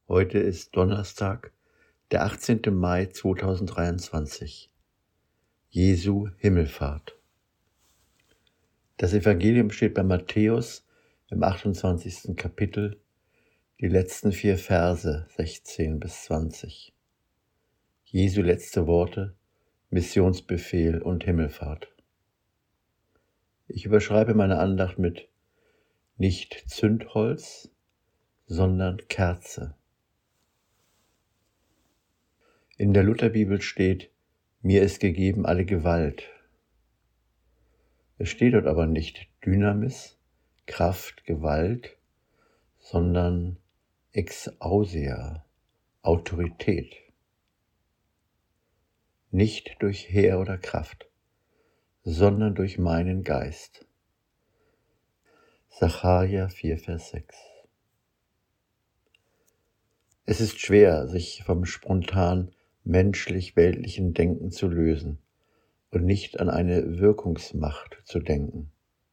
Heute ist Donnerstag, der 18. Mai 2023, Jesu Himmelfahrt. Das Evangelium steht bei Matthäus im 28. Kapitel, die letzten 4 Verse 16 bis 20. Jesu letzte Worte, Missionsbefehl und Himmelfahrt. Ich überschreibe meine Andacht mit nicht Zündholz, sondern Kerze. In der Lutherbibel steht, mir ist gegeben alle Gewalt. Es steht dort aber nicht Dynamis, Kraft, Gewalt, sondern Exousia, Autorität. Nicht durch Heer oder Kraft, sondern durch meinen Geist. Sacharja 4, Vers 6. Es ist schwer, sich vom spontan menschlich-weltlichen Denken zu lösen und nicht an eine Wirkungsmacht zu denken.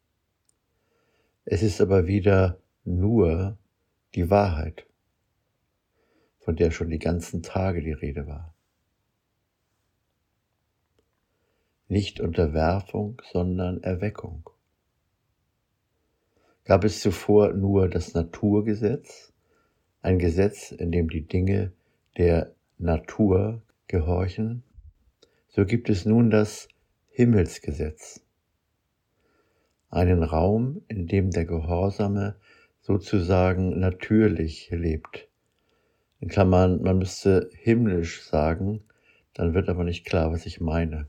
Es ist aber wieder nur die Wahrheit, von der schon die ganzen Tage die Rede war. Nicht Unterwerfung, sondern Erweckung. Gab es zuvor nur das Naturgesetz, ein Gesetz, in dem die Dinge der Natur gehorchen, so gibt es nun das Himmelsgesetz, einen Raum, in dem der Gehorsame sozusagen natürlich lebt. In Klammern, man müsste himmlisch sagen, dann wird aber nicht klar, was ich meine.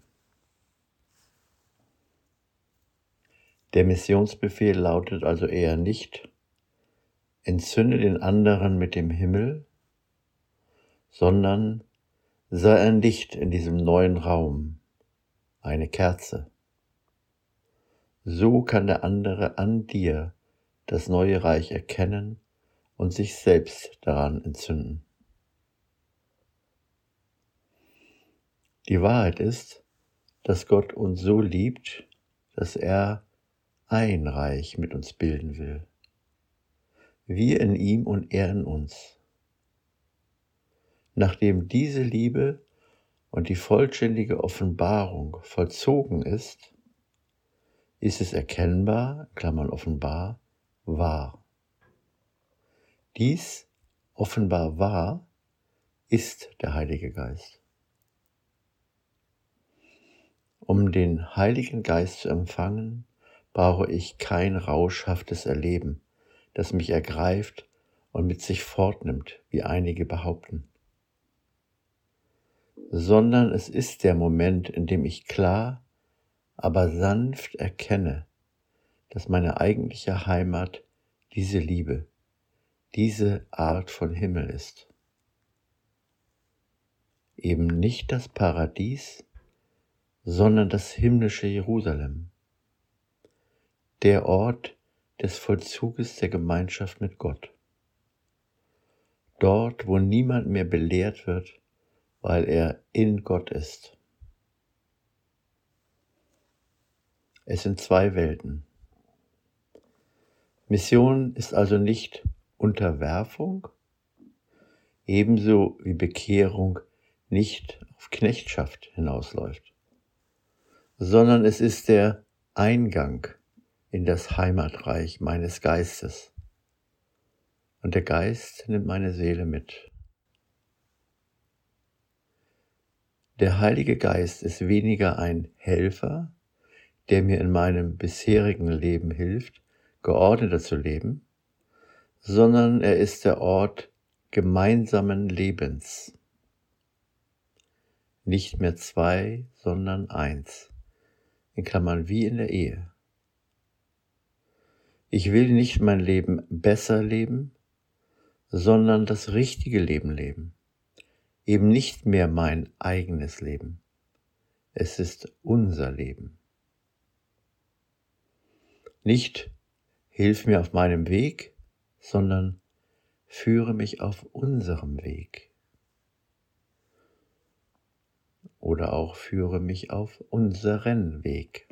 Der Missionsbefehl lautet also eher nicht, entzünde den anderen mit dem Himmel, sondern sei ein Licht in diesem neuen Raum, eine Kerze. So kann der andere an dir das neue Reich erkennen und sich selbst daran entzünden. Die Wahrheit ist, dass Gott uns so liebt, dass er ein Reich mit uns bilden will. Wir in ihm und er in uns. Nachdem diese Liebe und die vollständige Offenbarung vollzogen ist es erkennbar, Klammern offenbar, wahr. Dies offenbar wahr ist der Heilige Geist. Um den Heiligen Geist zu empfangen, brauche ich kein rauschhaftes Erleben, das mich ergreift und mit sich fortnimmt, wie einige behaupten. Sondern es ist der Moment, in dem ich klar, aber sanft erkenne, dass meine eigentliche Heimat diese Liebe, diese Art von Himmel ist. Eben nicht das Paradies, sondern das himmlische Jerusalem, der Ort des Vollzuges der Gemeinschaft mit Gott. Dort, wo niemand mehr belehrt wird, weil er in Gott ist. Es sind zwei Welten. Mission ist also nicht Unterwerfung, ebenso wie Bekehrung nicht auf Knechtschaft hinausläuft, sondern es ist der Eingang in das Heimatreich meines Geistes. Und der Geist nimmt meine Seele mit. Der Heilige Geist ist weniger ein Helfer, der mir in meinem bisherigen Leben hilft, geordneter zu leben, sondern er ist der Ort gemeinsamen Lebens. Nicht mehr zwei, sondern eins, in Klammern wie in der Ehe. Ich will nicht mein Leben besser leben, sondern das richtige Leben leben. Eben nicht mehr mein eigenes Leben. Es ist unser Leben. Nicht hilf mir auf meinem Weg, sondern führe mich auf unserem Weg. Oder auch führe mich auf unseren Weg.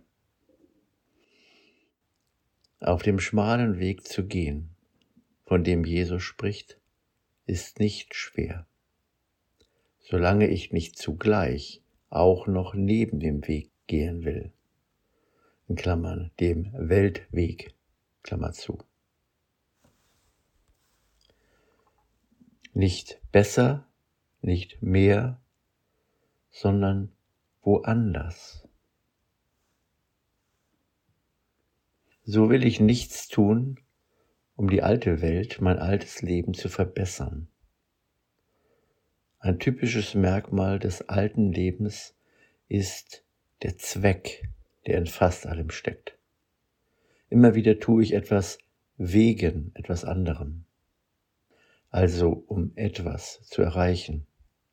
Auf dem schmalen Weg zu gehen, von dem Jesus spricht, ist nicht schwer, solange ich nicht zugleich auch noch neben dem Weg gehen will, in Klammern, dem Weltweg, Klammer zu. Nicht besser, nicht mehr, sondern woanders. So will ich nichts tun, um die alte Welt, mein altes Leben zu verbessern. Ein typisches Merkmal des alten Lebens ist der Zweck, der in fast allem steckt. Immer wieder tue ich etwas wegen etwas anderem, also um etwas zu erreichen.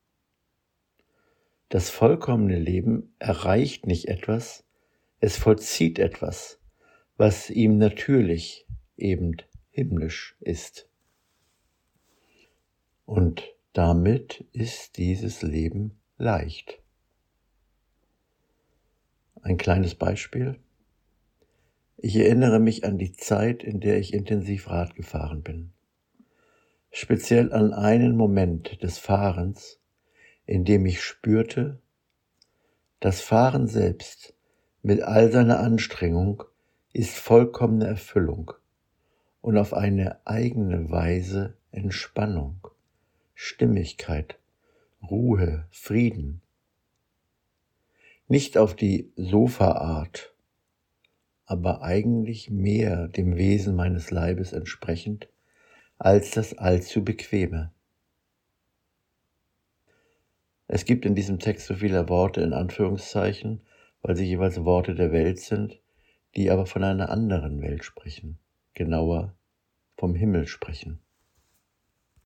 Das vollkommene Leben erreicht nicht etwas, es vollzieht etwas, was ihm natürlich, eben himmlisch ist. Und damit ist dieses Leben leicht. Ein kleines Beispiel. Ich erinnere mich an die Zeit, in der ich intensiv Rad gefahren bin. Speziell an einen Moment des Fahrens, in dem ich spürte, das Fahren selbst mit all seiner Anstrengung ist vollkommene Erfüllung und auf eine eigene Weise Entspannung, Stimmigkeit, Ruhe, Frieden. Nicht auf die Sofaart, aber eigentlich mehr dem Wesen meines Leibes entsprechend als das allzu bequeme. Es gibt in diesem Text so viele Worte in Anführungszeichen, weil sie jeweils Worte der Welt sind, die aber von einer anderen Welt sprechen, genauer vom Himmel sprechen.